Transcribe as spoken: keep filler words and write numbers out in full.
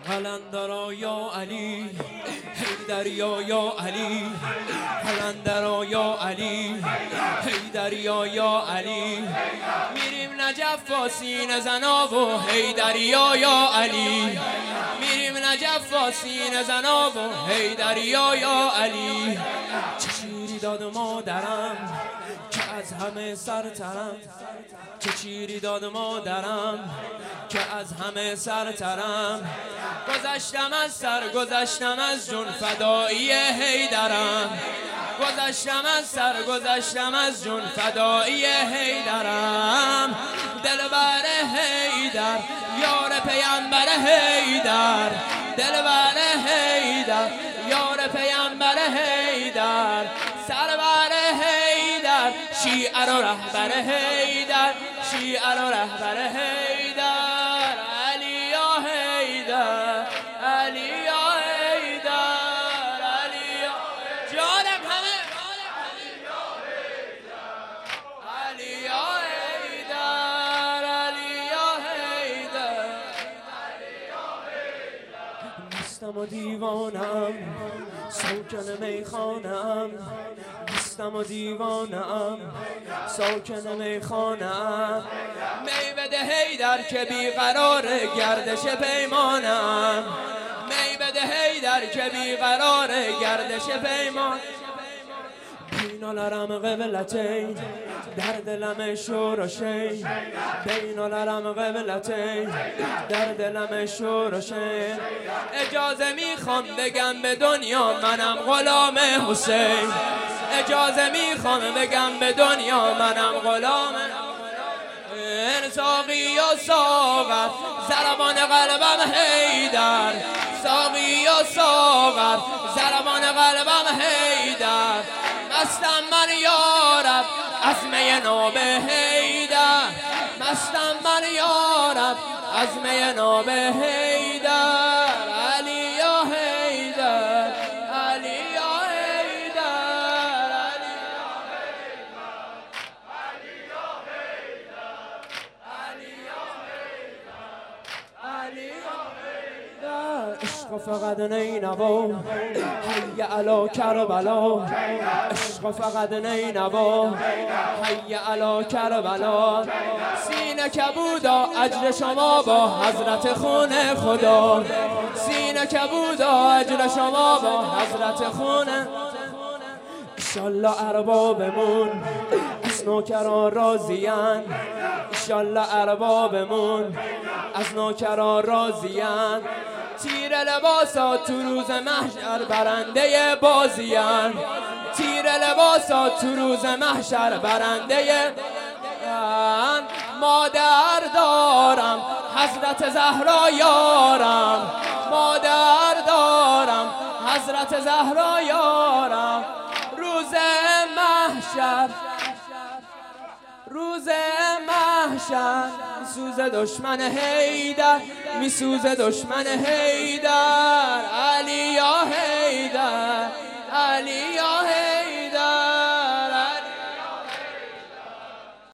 قلندرا یا علی حیدریا یا علی قلندرا یا علی حیدریا یا علی میریم نجف و سینه زنا و حیدریا یا علی میریم نجف و سینه زنا و حیدریا یا علی چه شیری داد مادرم که از همه سرترم چه شیری داد مادرم که از همه سرترم گذشتم از سر گذشتم از جون فدایی حیدرم گذشتم از سر گذشتم از جون فدایی حیدرم دلبر حیدر یار پیامبر حیدر دلبر حیدر یار پیامبر حیدر سرور حیدر شیعه و رهبر حیدر شیعه و رهبر حیدر علی یا حیدر علی یا حیدر علی یا جانم همه علی یا حیدر علی یا حیدر مستم و دیوانم ساکن میخانم مستم و دیوانم ساکن میخانم می بده حیدر که بیقرار گردش پیمانم می بده حیدر که بیقرار گردش پیمان بین الارم قبلتین در دلم شور و شین بین الارم قبلتین در دلم شور و شین اجازه میخوام بگم به دنیا منم غلام حسین اجازه میخوام بگم به دنیا منم غلام ساقی و ساغر ضربان قلبم حیدر ساقی و ساغر ضربان قلبم حیدر مستم من یارب از می ناب حیدر مستم من یارب از می ناب حیدر علی یا حیدر علی یا حیدر علی یا حیدر علی یا حیدر علی یا حیدر علی یا حیدر عشق فقط نینوا حی علی کربلا عشق فقط نینوا حی علی کربلا سینه کبودا اجر شما با حضرت خون خدا سینه کبودا اجر شما با حضرت خون ایشالله اربابمون از نوکران راضیان ایشالله اربابمون از نوکران راضیان تیر لباسا تو روز محشر برنده بازیان تیر لباسا تو روز محشر برنده مادر دارم حضرت زهرا یارم مادر دارم حضرت زهرا یارم روز محشر روز محشر میسوز دشمن حیدر میسوز دشمن حیدر علی یا حیدر علی یا حیدر